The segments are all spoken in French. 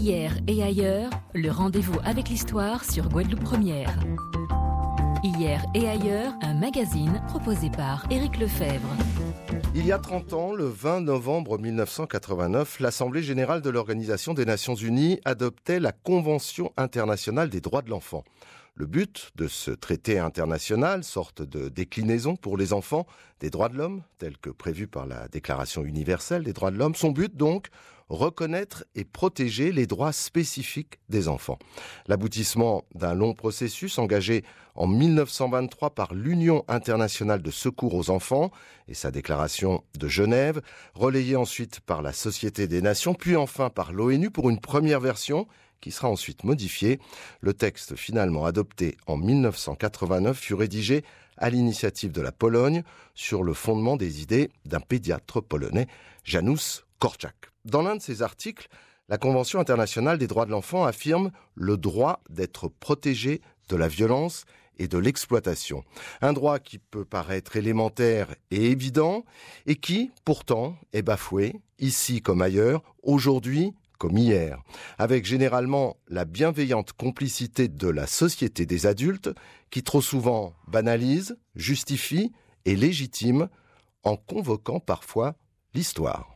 Hier et ailleurs, le rendez-vous avec l'histoire sur Guadeloupe Première. Hier et ailleurs, un magazine proposé par Éric Lefebvre. Il y a 30 ans, le 20 novembre 1989, l'Assemblée générale de l'Organisation des Nations Unies adoptait la Convention internationale des droits de l'enfant. Le but de ce traité international, sorte de déclinaison pour les enfants des droits de l'homme, tel que prévu par la Déclaration universelle des droits de l'homme, son but donc, reconnaître et protéger les droits spécifiques des enfants. L'aboutissement d'un long processus engagé en 1923 par l'Union internationale de secours aux enfants et sa déclaration de Genève, relayée ensuite par la Société des Nations, puis enfin par l'ONU pour une première version qui sera ensuite modifiée. Le texte finalement adopté en 1989 fut rédigé à l'initiative de la Pologne sur le fondement des idées d'un pédiatre polonais, Janusz Korczak. Dans l'un de ses articles, la Convention internationale des droits de l'enfant affirme le droit d'être protégé de la violence et de l'exploitation. Un droit qui peut paraître élémentaire et évident et qui, pourtant, est bafoué, ici comme ailleurs, aujourd'hui comme hier, avec généralement la bienveillante complicité de la société des adultes qui trop souvent banalise, justifie et légitime en convoquant parfois l'histoire.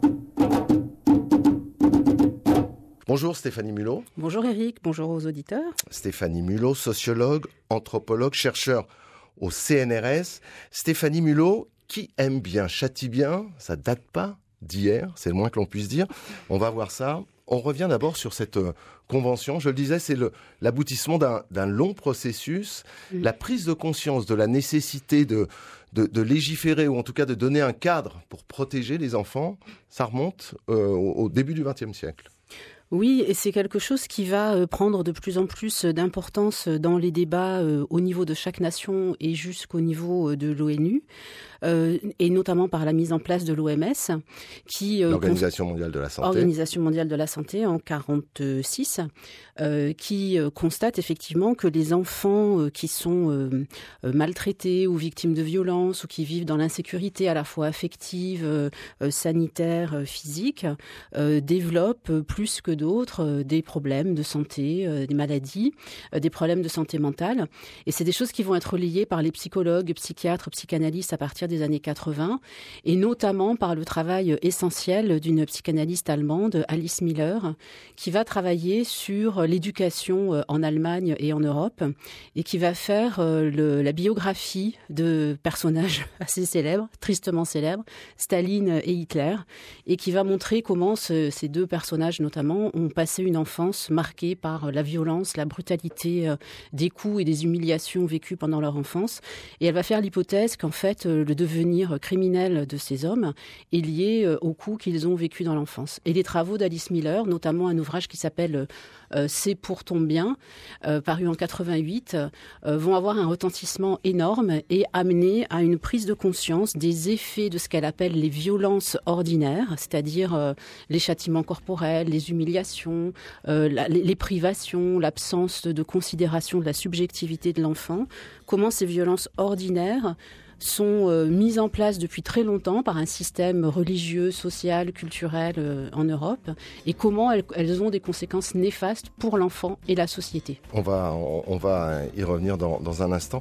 Bonjour Stéphanie Mulot. Bonjour Éric, bonjour aux auditeurs. Stéphanie Mulot, sociologue, anthropologue, chercheur au CNRS. Stéphanie Mulot, qui aime bien, châtie bien, ça date pas d'hier, c'est le moins que l'on puisse dire. On va voir ça. On revient d'abord sur cette convention. Je le disais, c'est l'aboutissement d'un long processus. La prise de conscience de la nécessité de légiférer, ou en tout cas de donner un cadre pour protéger les enfants, ça remonte au début du XXe siècle. Oui, et c'est quelque chose qui va prendre de plus en plus d'importance dans les débats au niveau de chaque nation et jusqu'au niveau de l'ONU, et notamment par la mise en place de l'OMS, qui l'Organisation mondiale de la santé. Organisation mondiale de la santé en 1946, qui constate effectivement que les enfants qui sont maltraités ou victimes de violences ou qui vivent dans l'insécurité à la fois affective, sanitaire, physique, développent plus que d'autres des problèmes de santé, des maladies, des problèmes de santé mentale. Et c'est des choses qui vont être liées par les psychologues, psychiatres, psychanalystes à partir des années 80, et notamment par le travail essentiel d'une psychanalyste allemande, Alice Miller, qui va travailler sur l'éducation en Allemagne et en Europe, et qui va faire la biographie de personnages assez célèbres, tristement célèbres, Staline et Hitler, et qui va montrer comment ces deux personnages notamment ont passé une enfance marquée par la violence, la brutalité des coups et des humiliations vécues pendant leur enfance. Et elle va faire l'hypothèse qu'en fait, le devenir criminel de ces hommes est lié aux coups qu'ils ont vécus dans l'enfance. Et les travaux d'Alice Miller, notamment un ouvrage qui s'appelle « C'est pour ton bien », paru en 88, vont avoir un retentissement énorme et amener à une prise de conscience des effets de ce qu'elle appelle les violences ordinaires, c'est-à-dire les châtiments corporels, les humiliations, les privations, l'absence de considération de la subjectivité de l'enfant, comment ces violences ordinaires sont mises en place depuis très longtemps par un système religieux, social, culturel en Europe, et comment elles ont des conséquences néfastes pour l'enfant et la société. On va y revenir dans un instant.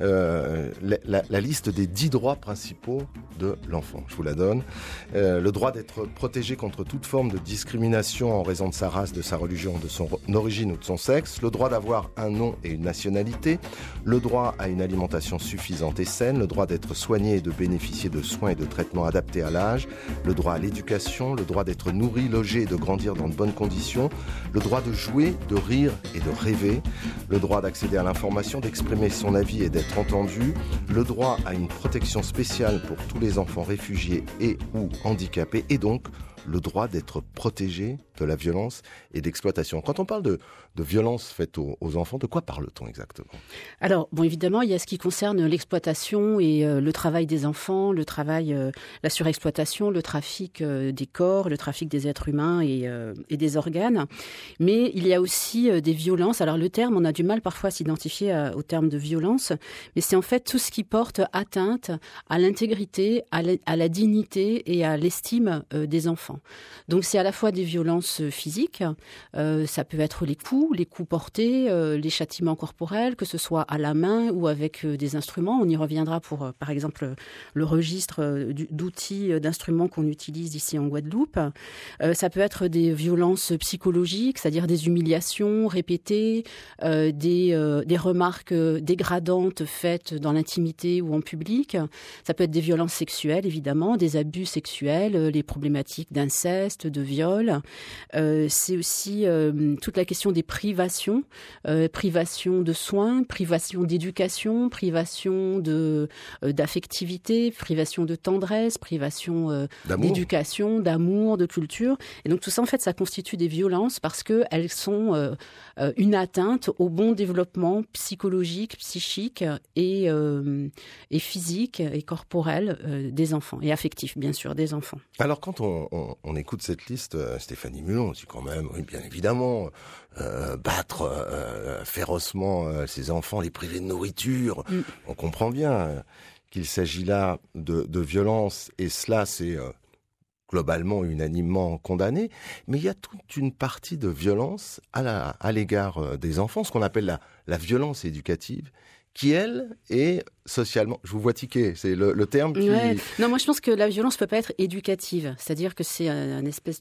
La liste des 10 droits principaux de l'enfant, je vous la donne. Le droit d'être protégé contre toute forme de discrimination en raison de sa race, de sa religion, de son origine ou de son sexe. Le droit d'avoir un nom et une nationalité. Le droit à une alimentation suffisante et saine. Le droit d'être soigné et de bénéficier de soins et de traitements adaptés à l'âge, le droit à l'éducation, le droit d'être nourri, logé et de grandir dans de bonnes conditions, le droit de jouer, de rire et de rêver, le droit d'accéder à l'information, d'exprimer son avis et d'être entendu, le droit à une protection spéciale pour tous les enfants réfugiés et ou handicapés, et donc le droit d'être protégé de la violence et d'exploitation. Quand on parle de violence faite aux enfants, de quoi parle-t-on exactement ? Alors, bon, évidemment, il y a ce qui concerne l'exploitation et le travail des enfants, le travail, la surexploitation, le trafic des corps, le trafic des êtres humains et des organes. Mais il y a aussi des violences. Alors, le terme, on a du mal parfois à s'identifier au terme de violence, mais c'est en fait tout ce qui porte atteinte à l'intégrité, à la dignité et à l'estime des enfants. enfants. Donc c'est à la fois des violences physiques, ça peut être les coups portés, les châtiments corporels, que ce soit à la main ou avec des instruments. On y reviendra pour, par exemple, le registre d'outils, d'instruments qu'on utilise ici en Guadeloupe. Ça peut être des violences psychologiques, c'est-à-dire des humiliations répétées, des remarques dégradantes faites dans l'intimité ou en public. Ça peut être des violences sexuelles, évidemment, des abus sexuels, les problématiques d'inceste, de viol. C'est aussi toute la question des privations, privation de soins, privation d'éducation, privation d'affectivité, privation de tendresse, privation d'éducation, d'amour, de culture. Et donc tout ça, en fait, ça constitue des violences parce qu'elles sont une atteinte au bon développement psychologique, psychique et physique et corporel des enfants, et affectif, bien sûr, des enfants. Alors, quand on écoute cette liste, Stéphanie Mulon, on dit quand même, oui, bien évidemment, battre férocement ces enfants, les priver de nourriture, on comprend bien qu'il s'agit là de violence, et cela, c'est globalement, unanimement condamné, mais il y a toute une partie de violence à l'égard des enfants, ce qu'on appelle la violence éducative, qui, elle, est socialement... Je vous vois tiquer, c'est le terme qui... Ouais. Non, moi je pense que la violence ne peut pas être éducative, c'est-à-dire que c'est un espèce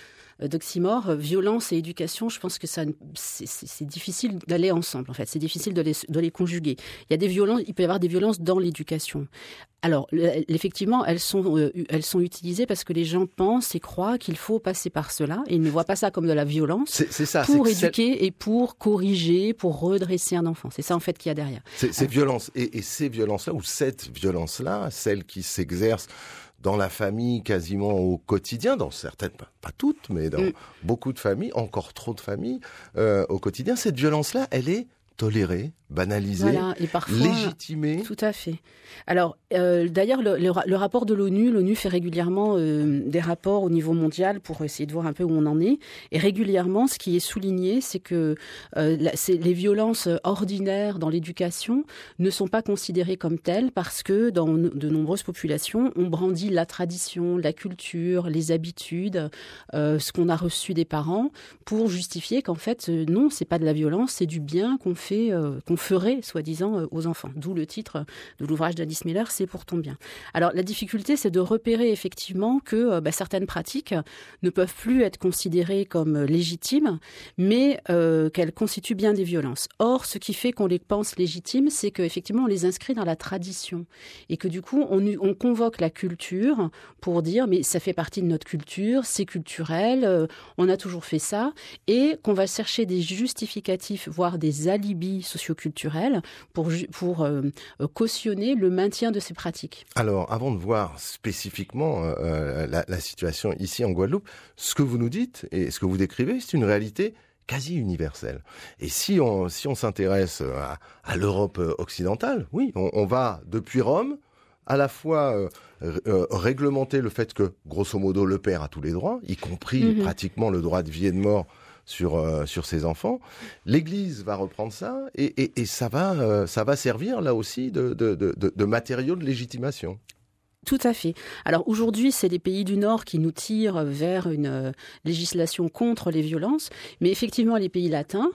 d'oxymore. Violence et éducation, je pense que c'est difficile d'aller ensemble, en fait. C'est difficile de les conjuguer. Il peut y avoir des violences dans l'éducation. Alors, effectivement, elles sont utilisées parce que les gens pensent et croient qu'il faut passer par cela, et ils ne voient pas ça comme de la violence. C'est ça, pour éduquer et pour corriger, pour redresser un enfant. C'est ça, en fait, qu'il y a derrière. Ces violences, et ces violences-là, ou cette violence-là, celle qui s'exerce dans la famille quasiment au quotidien, dans certaines, pas toutes, mais dans beaucoup de familles, encore trop de familles, au quotidien, cette violence-là, elle est tolérée, banalisée, voilà, et parfois, légitimée. Tout à fait. Alors, d'ailleurs, le rapport de l'ONU fait régulièrement des rapports au niveau mondial pour essayer de voir un peu où on en est. Et régulièrement, ce qui est souligné, c'est que les violences ordinaires dans l'éducation ne sont pas considérées comme telles parce que dans de nombreuses populations, on brandit la tradition, la culture, les habitudes, ce qu'on a reçu des parents pour justifier qu'en fait, non, c'est pas de la violence, c'est du bien qu'on ferait, soi-disant, aux enfants. D'où le titre de l'ouvrage d'Alice Miller, c'est pour ton bien. Alors, la difficulté, c'est de repérer effectivement que certaines pratiques ne peuvent plus être considérées comme légitimes, mais qu'elles constituent bien des violences. Or, ce qui fait qu'on les pense légitimes, c'est qu'effectivement, on les inscrit dans la tradition. Et que du coup, on convoque la culture pour dire, mais ça fait partie de notre culture, c'est culturel, on a toujours fait ça, et qu'on va chercher des justificatifs, voire des alibis socioculturels pour cautionner le maintien de ces pratiques. Alors, avant de voir spécifiquement la situation ici en Guadeloupe, ce que vous nous dites et ce que vous décrivez, c'est une réalité quasi universelle. Et si on s'intéresse à l'Europe occidentale, oui, on va depuis Rome à la fois réglementer le fait que, grosso modo, le père a tous les droits, y compris pratiquement le droit de vie et de mort sur ses enfants. L'Église va reprendre ça et ça va servir là aussi de matériau de légitimation. Tout à fait. Alors aujourd'hui, c'est les pays du Nord qui nous tirent vers une législation contre les violences, mais effectivement, les pays latins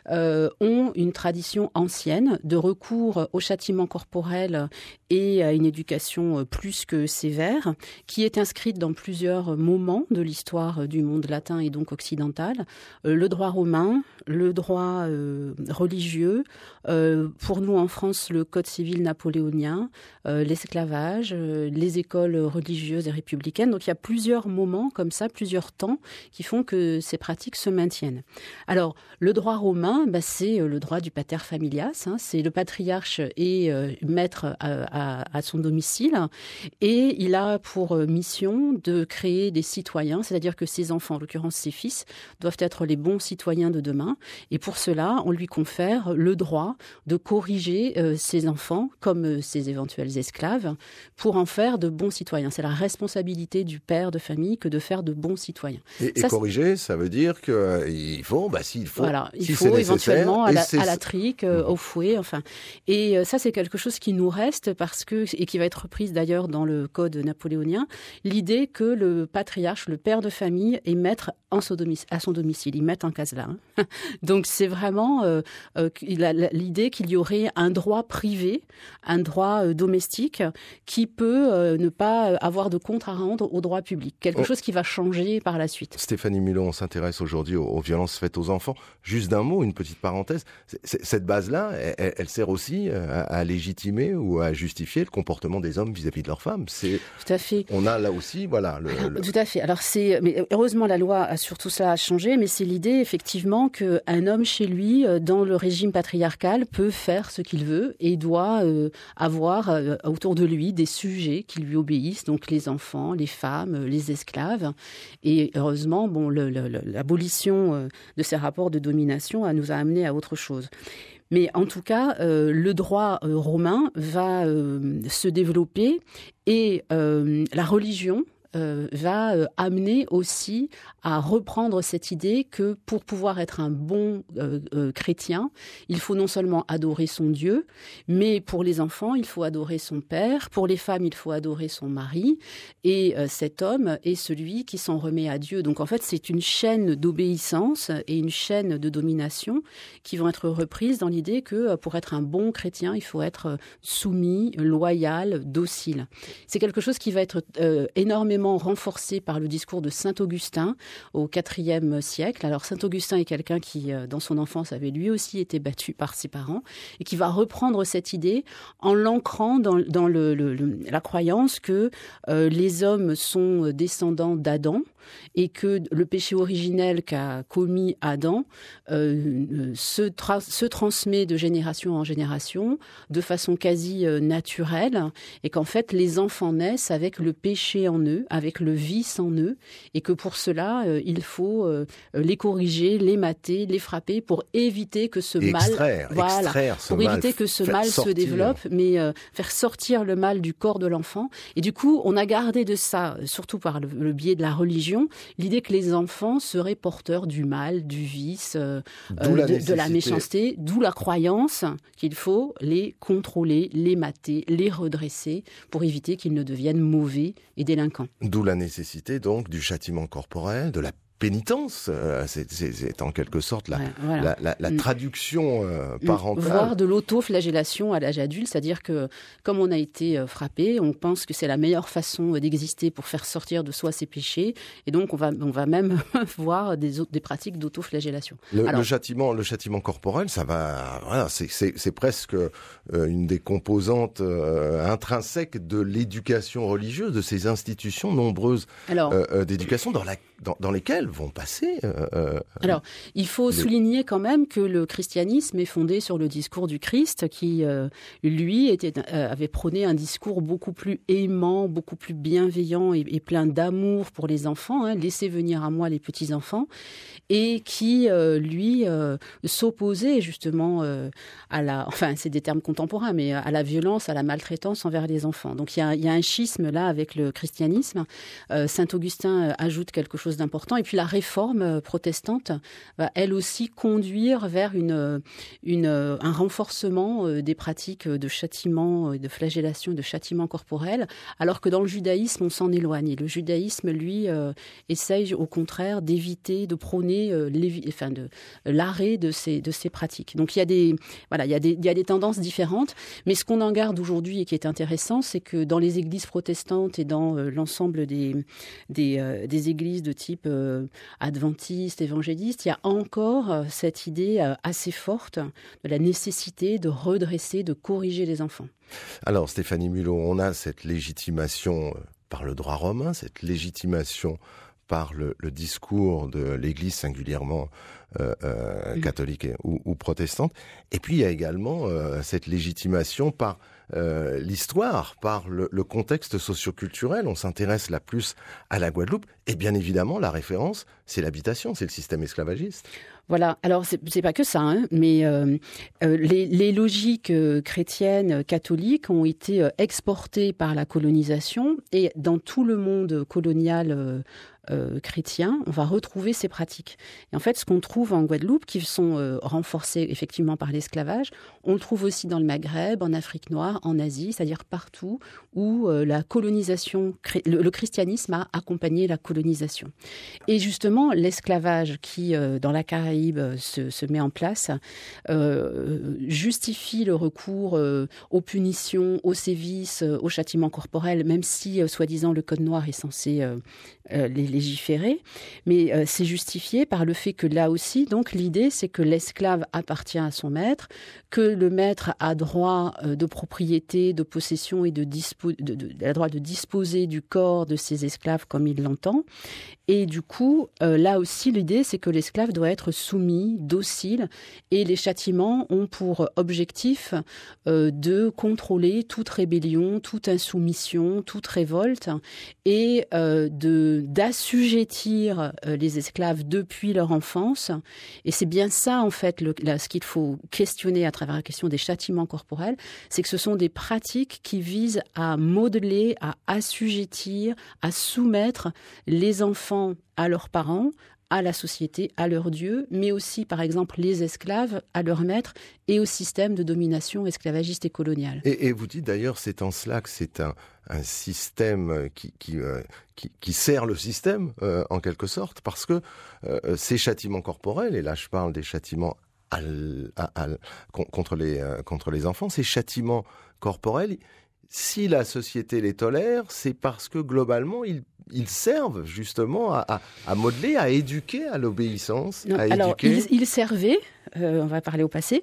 ont une tradition ancienne de recours au châtiment corporel et à une éducation plus que sévère, qui est inscrite dans plusieurs moments de l'histoire du monde latin et donc occidental. Le droit romain, le droit religieux, pour nous en France, le Code civil napoléonien, l'esclavage, les écoles religieuses et républicaines. Donc il y a plusieurs moments comme ça, plusieurs temps qui font que ces pratiques se maintiennent. Alors le droit romain, c'est le droit du pater familias, c'est le patriarche et maître à son domicile, et il a pour mission de créer des citoyens, c'est-à-dire que ses enfants, en l'occurrence ses fils, doivent être les bons citoyens de demain, et pour cela, on lui confère le droit de corriger ses enfants comme ses éventuels esclaves, pour en faire faire de bons citoyens. C'est la responsabilité du père de famille que de faire de bons citoyens. Et corriger, ça veut dire qu'il faut, s'il faut, voilà, il si faut éventuellement à la trique, Mmh. au fouet, enfin. Et ça, c'est quelque chose qui nous reste et qui va être reprise d'ailleurs dans le code napoléonien, l'idée que le patriarche, le père de famille, est maître à son domicile. Ils mettent en case là. Donc c'est vraiment l'idée qu'il y aurait un droit privé, un droit domestique qui peut ne pas avoir de compte à rendre au droit public. Quelque chose qui va changer par la suite. Stéphanie Mulot, on s'intéresse aujourd'hui aux violences faites aux enfants. Juste d'un mot, une petite parenthèse. Cette base-là, elle sert aussi à légitimer ou à justifier le comportement des hommes vis-à-vis de leurs femmes. Tout à fait. On a là aussi, voilà. Tout à fait. Alors mais heureusement la loi sur tout cela a changé, mais c'est l'idée effectivement qu'un homme chez lui, dans le régime patriarcal, peut faire ce qu'il veut et doit avoir autour de lui des sujets qui lui obéissent, donc les enfants, les femmes, les esclaves. Et heureusement, l'abolition de ces rapports de domination nous a amené à autre chose. Mais en tout cas, le droit romain va se développer et la religion va amener aussi à reprendre cette idée que pour pouvoir être un bon chrétien, il faut non seulement adorer son Dieu, mais pour les enfants, il faut adorer son père, pour les femmes, il faut adorer son mari, et cet homme est celui qui s'en remet à Dieu. Donc en fait, c'est une chaîne d'obéissance et une chaîne de domination qui vont être reprises dans l'idée que pour être un bon chrétien, il faut être soumis, loyal, docile. C'est quelque chose qui va être énormément renforcé par le discours de saint Augustin au IVe siècle. Alors saint Augustin est quelqu'un qui, dans son enfance, avait lui aussi été battu par ses parents et qui va reprendre cette idée en l'ancrant dans la croyance que les hommes sont descendants d'Adam et que le péché originel qu'a commis Adam se transmet de génération en génération de façon quasi naturelle et qu'en fait les enfants naissent avec le péché en eux, avec le vice en eux et que pour cela il faut les corriger, les mater, les frapper pour éviter que ce mal se développe, mais faire sortir le mal du corps de l'enfant. Et du coup, on a gardé de ça, surtout par le biais de la religion, l'idée que les enfants seraient porteurs du mal, du vice, de la méchanceté, d'où la croyance qu'il faut les contrôler, les mater, les redresser pour éviter qu'ils ne deviennent mauvais et délinquants. D'où la nécessité donc du châtiment corporel, de la pénitence, c'est en quelque sorte la traduction parentale. Voire de l'autoflagellation à l'âge adulte, c'est-à-dire que comme on a été frappé, on pense que c'est la meilleure façon d'exister pour faire sortir de soi ses péchés, et donc on va même voir des pratiques d'autoflagellation. Le châtiment corporel, ça va, voilà, c'est presque une des composantes intrinsèques de l'éducation religieuse, de ces institutions nombreuses d'éducation dans lesquelles vont passer. Alors, il faut souligner quand même que le christianisme est fondé sur le discours du Christ qui, lui, avait prôné un discours beaucoup plus aimant, beaucoup plus bienveillant et plein d'amour pour les enfants. Laissez venir à moi les petits-enfants. Et qui, lui, s'opposait justement c'est des termes contemporains, mais à la violence, à la maltraitance envers les enfants. Donc il y a un schisme là avec le christianisme. Saint Augustin ajoute quelque chose d'important. Et puis la réforme protestante va elle aussi conduire vers un renforcement des pratiques de châtiment, de flagellation, de châtiment corporel, alors que dans le judaïsme, on s'en éloigne. Et le judaïsme, lui, essaye au contraire d'éviter, de prôner l'arrêt de ces pratiques. Donc il y a des tendances différentes, mais ce qu'on en garde aujourd'hui et qui est intéressant, c'est que dans les églises protestantes et dans l'ensemble des églises de type adventiste, évangéliste, il y a encore cette idée assez forte de la nécessité de redresser, de corriger les enfants. Alors Stéphanie Mulot, on a cette légitimation par le droit romain, cette légitimation par le discours de l'Église singulièrement catholique ou protestante. Et puis il y a également cette légitimation par l'histoire, par le contexte socioculturel. On s'intéresse là plus à la Guadeloupe. Et bien évidemment, la référence, c'est l'habitation, c'est le système esclavagiste. Voilà, alors c'est pas que ça, hein, mais les logiques chrétiennes, catholiques ont été exportées par la colonisation, et dans tout le monde colonial chrétien, on va retrouver ces pratiques. Et en fait, ce qu'on trouve en Guadeloupe, qui sont renforcées effectivement par l'esclavage, on le trouve aussi dans le Maghreb, en Afrique noire, en Asie, c'est-à-dire partout où la colonisation, le christianisme a accompagné la colonisation. Et justement, l'esclavage qui, dans la Caraïbe, se met en place, justifie le recours aux punitions, aux sévices, aux châtiments corporels, même si, soi-disant, le Code noir est censé les légiférer, mais c'est justifié par le fait que là aussi, donc l'idée, c'est que l'esclave appartient à son maître, que le maître a droit de propriété, de possession et a droit de disposer du corps de ses esclaves comme il l'entend. Et du coup, là aussi, l'idée, c'est que l'esclave doit être soumis, docile, et les châtiments ont pour objectif de contrôler toute rébellion, toute insoumission, toute révolte, et d'assujettir les esclaves depuis leur enfance. Et c'est bien ça, en fait, ce qu'il faut questionner à travers la question des châtiments corporels, c'est que ce sont des pratiques qui visent à modeler, à assujettir, à soumettre les enfants à leurs parents, à la société, à leur Dieu, mais aussi, par exemple, les esclaves à leur maître et au système de domination esclavagiste et coloniale. Et vous dites d'ailleurs, c'est en cela que c'est un système qui sert le système, en quelque sorte, parce que ces châtiments corporels, et là je parle des châtiments contre les enfants, ces châtiments corporels, si la société les tolère, c'est parce que globalement, ils servent justement à modeler, à éduquer à l'obéissance. Ils servaient, on va parler au passé,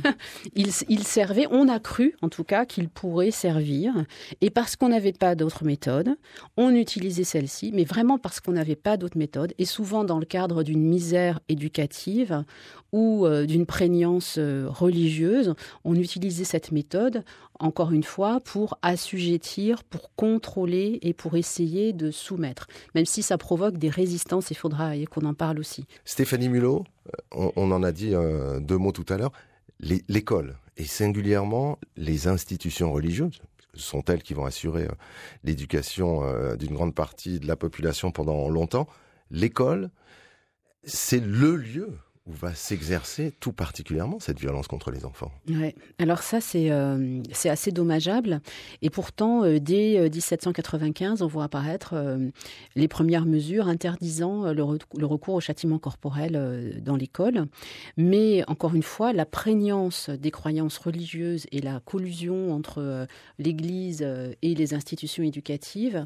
ils servaient, on a cru en tout cas qu'ils pourraient servir, et parce qu'on n'avait pas d'autres méthodes, on utilisait celle-ci, mais vraiment parce qu'on n'avait pas d'autres méthodes, et souvent dans le cadre d'une misère éducative ou d'une prégnance religieuse, on utilisait cette méthode, encore une fois, pour assujettir, pour contrôler et pour essayer de soumettre. Même si ça provoque des résistances, il faudra qu'on en parle aussi. Stéphanie Mulot, on en a dit 2 mots tout à l'heure, l'école, et singulièrement les institutions religieuses, ce sont elles qui vont assurer l'éducation d'une grande partie de la population pendant longtemps. L'école, c'est le lieu où va s'exercer tout particulièrement cette violence contre les enfants. Ouais. Alors ça, c'est assez dommageable. Et pourtant, dès 1795, on voit apparaître les premières mesures interdisant le recours au châtiment corporel dans l'école. Mais encore une fois, la prégnance des croyances religieuses et la collusion entre l'Église et les institutions éducatives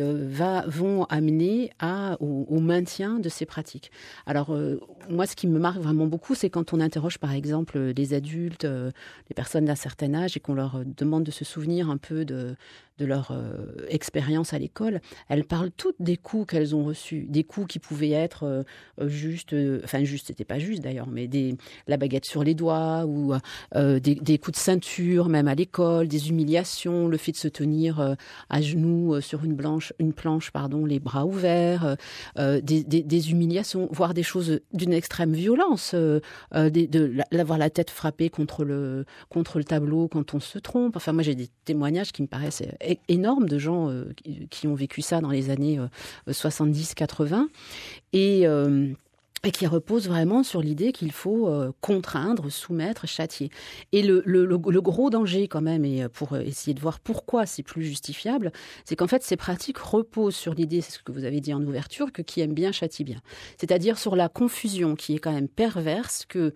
vont amener au maintien de ces pratiques. Alors, moi, ce qui me marque vraiment beaucoup, c'est quand on interroge par exemple les adultes, les personnes d'un certain âge, et qu'on leur demande de se souvenir un peu de leur expérience à l'école, elles parlent toutes des coups qu'elles ont reçus, des coups qui pouvaient être juste, c'était pas juste d'ailleurs, mais la baguette sur les doigts, ou des coups de ceinture, même à l'école, des humiliations, le fait de se tenir à genoux sur une planche, les bras ouverts, des humiliations, voire des choses d'une extrême violence, d'avoir la tête frappée contre le tableau quand on se trompe. Enfin, moi j'ai des témoignages qui me paraissent énorme de gens qui ont vécu ça dans les années 70-80 et qui repose vraiment sur l'idée qu'il faut contraindre, soumettre, châtier. Et le gros danger quand même, et pour essayer de voir pourquoi c'est plus justifiable, c'est qu'en fait ces pratiques reposent sur l'idée, c'est ce que vous avez dit en ouverture, que qui aime bien châtie bien. C'est-à-dire sur la confusion qui est quand même perverse, que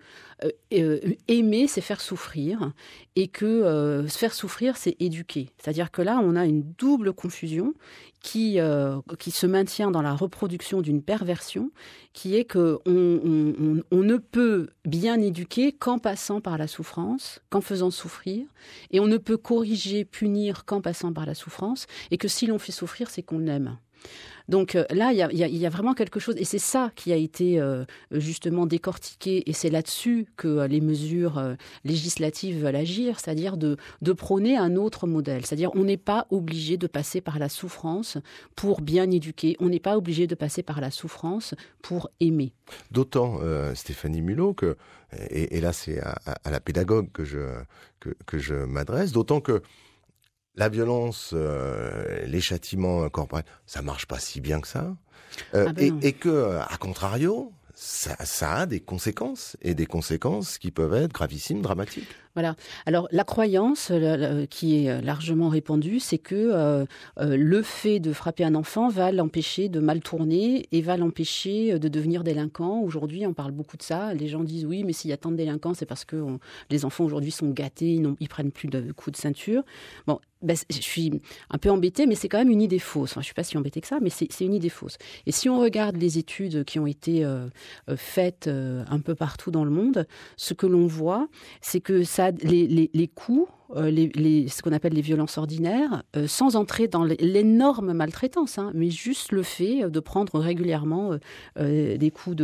aimer c'est faire souffrir, et que se faire souffrir c'est éduquer. C'est-à-dire que là on a une double confusion qui se maintient dans la reproduction d'une perversion, qui est que on ne peut bien éduquer qu'en passant par la souffrance, qu'en faisant souffrir, et on ne peut corriger, punir qu'en passant par la souffrance, et que si l'on fait souffrir, c'est qu'on aime. Donc là, il y a vraiment quelque chose, et c'est ça qui a été justement décortiqué, et c'est là-dessus que les mesures législatives veulent agir, c'est-à-dire de prôner un autre modèle. C'est-à-dire on n'est pas obligé de passer par la souffrance pour bien éduquer, on n'est pas obligé de passer par la souffrance pour aimer. D'autant, Stéphanie Mulot, que, et là c'est à la pédagogue que je m'adresse, d'autant que la violence, les châtiments corporels, ça marche pas si bien que ça. Et que, à contrario, ça a des conséquences, et des conséquences qui peuvent être gravissimes, dramatiques. Voilà. Alors, la croyance qui est largement répandue, c'est que le fait de frapper un enfant va l'empêcher de mal tourner et va l'empêcher de devenir délinquant. Aujourd'hui, on parle beaucoup de ça. Les gens disent oui, mais s'il y a tant de délinquants, c'est parce que les enfants aujourd'hui sont gâtés, ils prennent plus de coups de ceinture. Bon, je suis un peu embêtée, mais c'est quand même une idée fausse. Enfin, je ne suis pas si embêtée que ça, mais c'est une idée fausse. Et si on regarde les études qui ont été faites un peu partout dans le monde, ce que l'on voit, c'est que les coups, ce qu'on appelle les violences ordinaires, sans entrer dans l'énorme maltraitance, mais juste le fait de prendre régulièrement des coups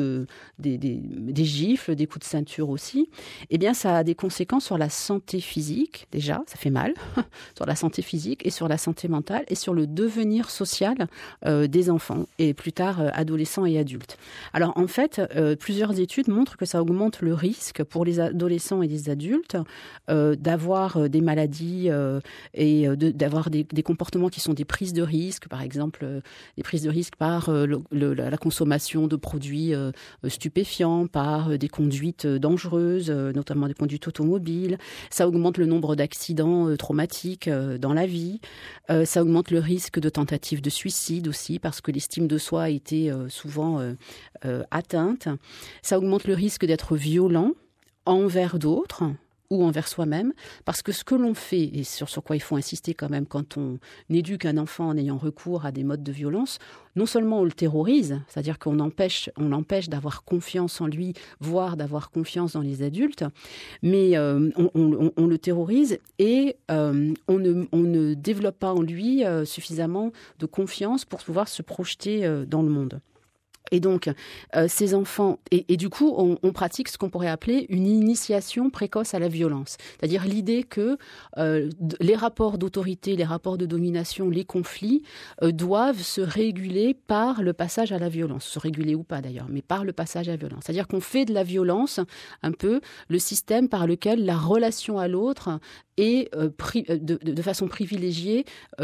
des gifles, des coups de ceinture aussi, eh bien ça a des conséquences sur la santé physique, déjà, ça fait mal, sur la santé physique et sur la santé mentale et sur le devenir social des enfants et plus tard adolescents et adultes. Alors en fait, plusieurs études montrent que ça augmente le risque pour les adolescents et les adultes d'avoir des maladies et d'avoir des comportements qui sont des prises de risque, par exemple des prises de risque par la consommation de produits stupéfiants, par des conduites dangereuses, notamment des conduites automobiles. Ça augmente le nombre d'accidents traumatiques dans la vie. Ça augmente le risque de tentatives de suicide aussi, parce que l'estime de soi a été souvent atteinte. Ça augmente le risque d'être violent envers d'autres ou envers soi-même, parce que ce que l'on fait, et sur quoi il faut insister quand même quand on éduque un enfant en ayant recours à des modes de violence, non seulement on le terrorise, c'est-à-dire qu'on l'empêche d'avoir confiance en lui, voire d'avoir confiance dans les adultes, mais on le terrorise et on ne développe pas en lui suffisamment de confiance pour pouvoir se projeter dans le monde. Et donc, ces enfants, et du coup, on pratique ce qu'on pourrait appeler une initiation précoce à la violence. C'est-à-dire l'idée que les rapports d'autorité, les rapports de domination, les conflits doivent se réguler par le passage à la violence. Se réguler ou pas d'ailleurs, mais par le passage à la violence. C'est-à-dire qu'on fait de la violence un peu le système par lequel la relation à l'autre est de façon privilégiée,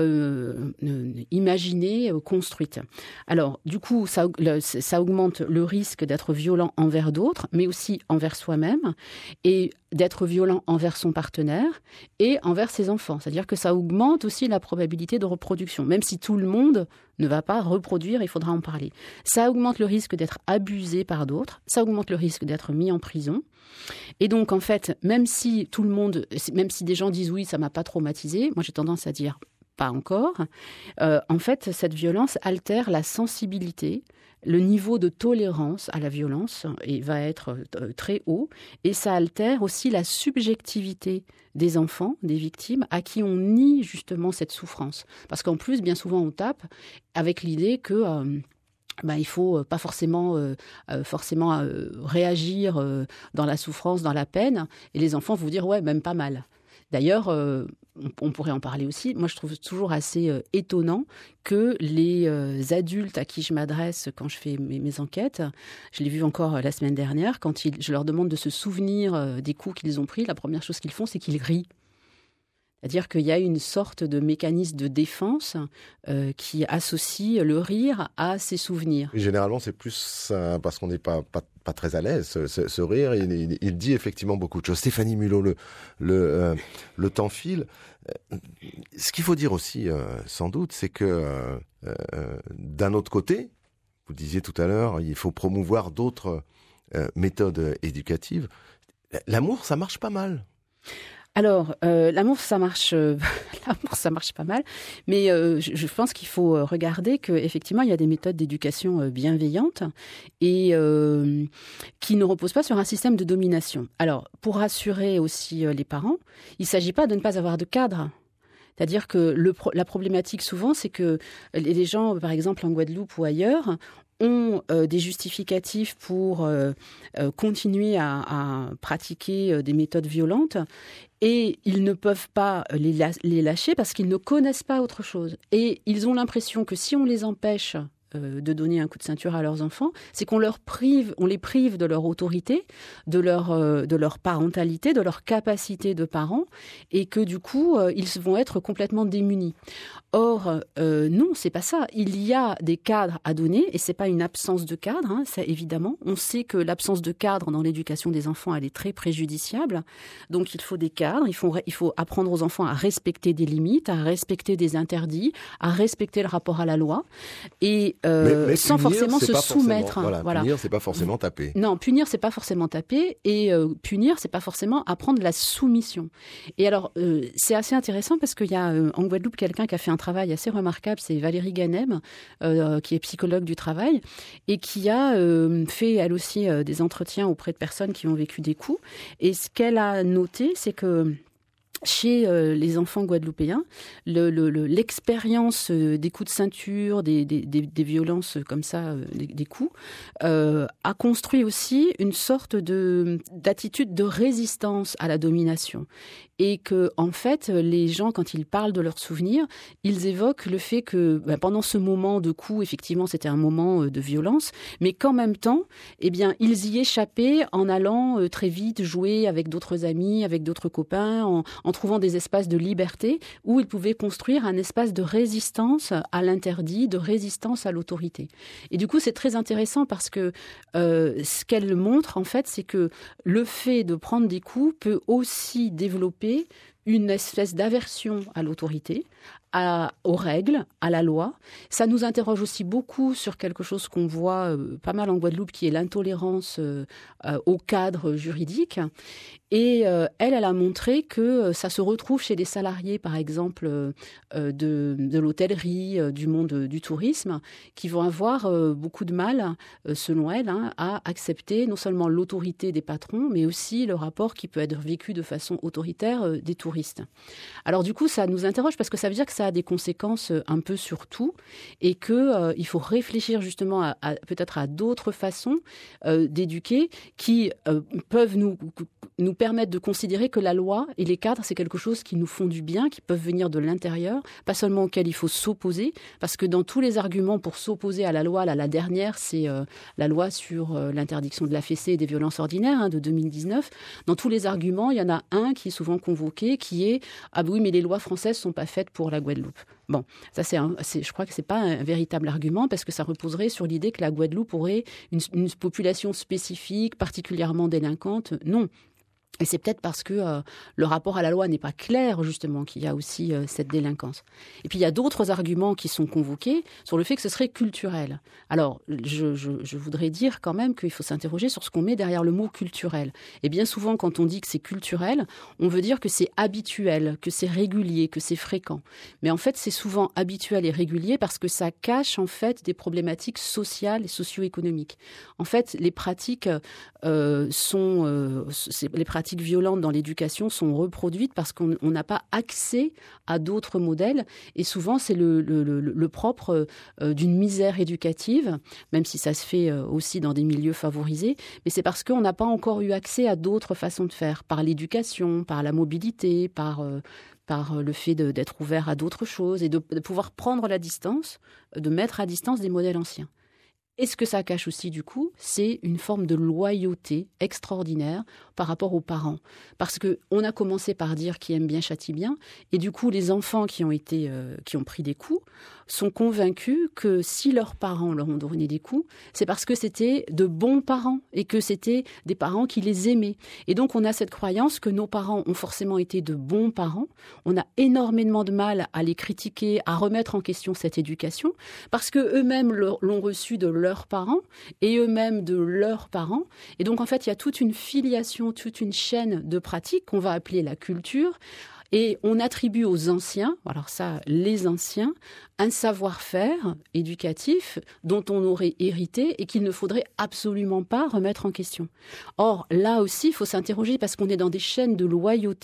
imaginée, construite. Alors, du coup, ça augmente le risque d'être violent envers d'autres, mais aussi envers soi-même, et d'être violent envers son partenaire et envers ses enfants. C'est-à-dire que ça augmente aussi la probabilité de reproduction. Même si tout le monde ne va pas reproduire, il faudra en parler. Ça augmente le risque d'être abusé par d'autres, ça augmente le risque d'être mis en prison. Et donc, en fait, même si des gens disent « oui, ça m'a pas traumatisé », moi j'ai tendance à dire « pas encore ». En fait, cette violence altère la sensibilité, le niveau de tolérance à la violence va être très haut, et ça altère aussi la subjectivité des enfants, des victimes, à qui on nie justement cette souffrance. Parce qu'en plus, bien souvent, on tape avec l'idée que il faut pas forcément réagir dans la souffrance, dans la peine, et les enfants vont dire « ouais, même pas mal ». D'ailleurs, on pourrait en parler aussi. Moi, je trouve toujours assez étonnant que les adultes à qui je m'adresse quand je fais mes enquêtes, je l'ai vu encore la semaine dernière, quand je leur demande de se souvenir des coups qu'ils ont pris, la première chose qu'ils font, c'est qu'ils rient. C'est-à-dire qu'il y a une sorte de mécanisme de défense qui associe le rire à ses souvenirs. Et généralement, c'est plus parce qu'on n'est pas très à l'aise. Ce rire, il dit effectivement beaucoup de choses. Stéphanie Mulot, le temps file. Ce qu'il faut dire aussi, sans doute, c'est que d'un autre côté, vous disiez tout à l'heure, il faut promouvoir d'autres méthodes éducatives. L'amour, ça marche pas mal. Alors, l'amour, ça marche pas mal, mais je pense qu'il faut regarder qu'effectivement, il y a des méthodes d'éducation bienveillantes et qui ne reposent pas sur un système de domination. Alors, pour rassurer aussi les parents, il ne s'agit pas de ne pas avoir de cadre. C'est-à-dire que la problématique souvent, c'est que les gens, par exemple en Guadeloupe ou ailleurs, ont des justificatifs pour continuer à pratiquer des méthodes violentes et ils ne peuvent pas les lâcher parce qu'ils ne connaissent pas autre chose. Et ils ont l'impression que si on les empêche de donner un coup de ceinture à leurs enfants, c'est qu'on les prive de leur autorité, de leur parentalité, de leur capacité de parents, et que du coup, ils vont être complètement démunis. Or, non, c'est pas ça. Il y a des cadres à donner, et c'est pas une absence de cadre, ça évidemment. On sait que l'absence de cadre dans l'éducation des enfants, elle est très préjudiciable. Donc, il faut des cadres. Il faut apprendre aux enfants à respecter des limites, à respecter des interdits, à respecter le rapport à la loi. Et mais sans punir, forcément se soumettre. Voilà. Punir, c'est pas forcément taper. Non, punir, c'est pas forcément taper, et punir, c'est pas forcément apprendre la soumission. Et alors, c'est assez intéressant parce qu'il y a en Guadeloupe quelqu'un qui a fait un travail assez remarquable, c'est Valérie Ganem, qui est psychologue du travail, et qui a fait elle aussi des entretiens auprès de personnes qui ont vécu des coups. Et ce qu'elle a noté, c'est que chez les enfants guadeloupéens, l'expérience des coups de ceinture, des violences comme ça, des coups, a construit aussi une sorte d'attitude de résistance à la domination. Et que, en fait, les gens, quand ils parlent de leurs souvenirs, ils évoquent le fait que pendant ce moment de coup, effectivement, c'était un moment de violence, mais qu'en même temps, eh bien, ils y échappaient en allant très vite jouer avec d'autres amis, avec d'autres copains, en trouvant des espaces de liberté où ils pouvaient construire un espace de résistance à l'interdit, de résistance à l'autorité. Et du coup, c'est très intéressant parce que ce qu'elle montre, en fait, c'est que le fait de prendre des coups peut aussi développer une espèce d'aversion à l'autorité, aux règles, à la loi. Ça nous interroge aussi beaucoup sur quelque chose qu'on voit pas mal en Guadeloupe, qui est l'intolérance au cadre juridique. Et elle a montré que ça se retrouve chez des salariés, par exemple, de l'hôtellerie, du monde du tourisme, qui vont avoir beaucoup de mal, selon elle, à accepter non seulement l'autorité des patrons, mais aussi le rapport qui peut être vécu de façon autoritaire des touristes. Alors du coup, ça nous interroge parce que ça veut dire que ça a des conséquences un peu sur tout et qu'il faut réfléchir justement peut-être à d'autres façons d'éduquer qui peuvent nous permettre de considérer que la loi et les cadres, c'est quelque chose qui nous font du bien, qui peuvent venir de l'intérieur, pas seulement auquel il faut s'opposer, parce que dans tous les arguments pour s'opposer à la loi, la dernière, c'est la loi sur l'interdiction de la fessée et des violences ordinaires de 2019. Dans tous les arguments, il y en a un qui est souvent convoqué, qui est « Ah oui, mais les lois françaises sont pas faites pour la Guadeloupe ». Bon, ça je crois que c'est pas un véritable argument parce que ça reposerait sur l'idée que la Guadeloupe aurait une population spécifique, particulièrement délinquante. Non. Et c'est peut-être parce que le rapport à la loi n'est pas clair, justement, qu'il y a aussi cette délinquance. Et puis, il y a d'autres arguments qui sont convoqués sur le fait que ce serait culturel. Alors, je voudrais dire quand même qu'il faut s'interroger sur ce qu'on met derrière le mot culturel. Et bien souvent, quand on dit que c'est culturel, on veut dire que c'est habituel, que c'est régulier, que c'est fréquent. Mais en fait, c'est souvent habituel et régulier parce que ça cache, en fait, des problématiques sociales et socio-économiques. En fait, les pratiques les pratiques violentes dans l'éducation sont reproduites parce qu'on n'a pas accès à d'autres modèles. Et souvent, c'est le propre d'une misère éducative, même si ça se fait aussi dans des milieux favorisés. Mais c'est parce qu'on n'a pas encore eu accès à d'autres façons de faire, par l'éducation, par la mobilité, par le fait d'être ouvert à d'autres choses et de pouvoir prendre la distance, de mettre à distance des modèles anciens. Et ce que ça cache aussi, du coup, c'est une forme de loyauté extraordinaire par rapport aux parents. Parce qu'on a commencé par dire qui aime bien châtie bien, et du coup, les enfants qui ont pris des coups sont convaincus que si leurs parents leur ont donné des coups, c'est parce que c'était de bons parents et que c'était des parents qui les aimaient. Et donc, on a cette croyance que nos parents ont forcément été de bons parents. On a énormément de mal à les critiquer, à remettre en question cette éducation, parce qu'eux-mêmes l'ont reçue de leurs parents et eux-mêmes de leurs parents. Et donc, en fait, il y a toute une filiation, toute une chaîne de pratiques qu'on va appeler la culture. Et on attribue aux anciens, alors ça, les anciens, un savoir-faire éducatif dont on aurait hérité et qu'il ne faudrait absolument pas remettre en question. Or, là aussi, il faut s'interroger parce qu'on est dans des chaînes de loyauté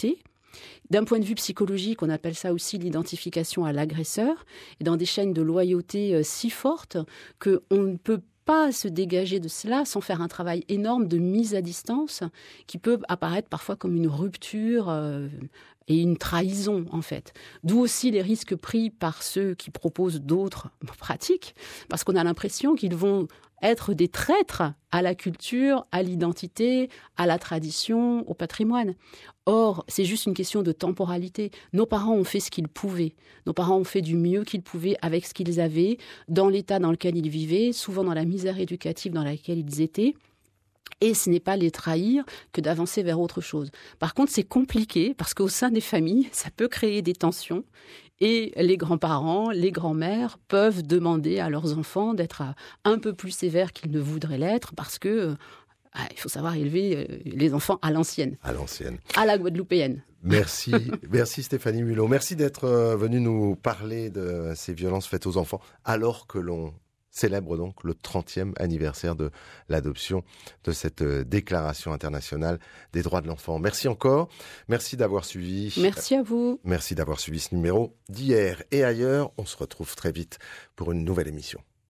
D'un point de vue psychologique, on appelle ça aussi l'identification à l'agresseur, et dans des chaînes de loyauté si fortes qu'on ne peut pas se dégager de cela sans faire un travail énorme de mise à distance qui peut apparaître parfois comme une rupture et une trahison, en fait. D'où aussi les risques pris par ceux qui proposent d'autres pratiques, parce qu'on a l'impression qu'ils vont être des traîtres à la culture, à l'identité, à la tradition, au patrimoine. Or, c'est juste une question de temporalité. Nos parents ont fait ce qu'ils pouvaient. Nos parents ont fait du mieux qu'ils pouvaient avec ce qu'ils avaient, dans l'état dans lequel ils vivaient, souvent dans la misère éducative dans laquelle ils étaient. Et ce n'est pas les trahir que d'avancer vers autre chose. Par contre, c'est compliqué parce qu'au sein des familles, ça peut créer des tensions. Et les grands-parents, les grands-mères peuvent demander à leurs enfants d'être un peu plus sévères qu'ils ne voudraient l'être parce que il faut savoir élever les enfants à l'ancienne. À l'ancienne. À la guadeloupéenne. Merci Stéphanie Mulot. Merci d'être venue nous parler de ces violences faites aux enfants alors que l'on célèbre donc le 30e anniversaire de l'adoption de cette déclaration internationale des droits de l'enfant. Merci encore. Merci d'avoir suivi. Merci à vous. Merci d'avoir suivi ce numéro d'Hier et ailleurs. On se retrouve très vite pour une nouvelle émission.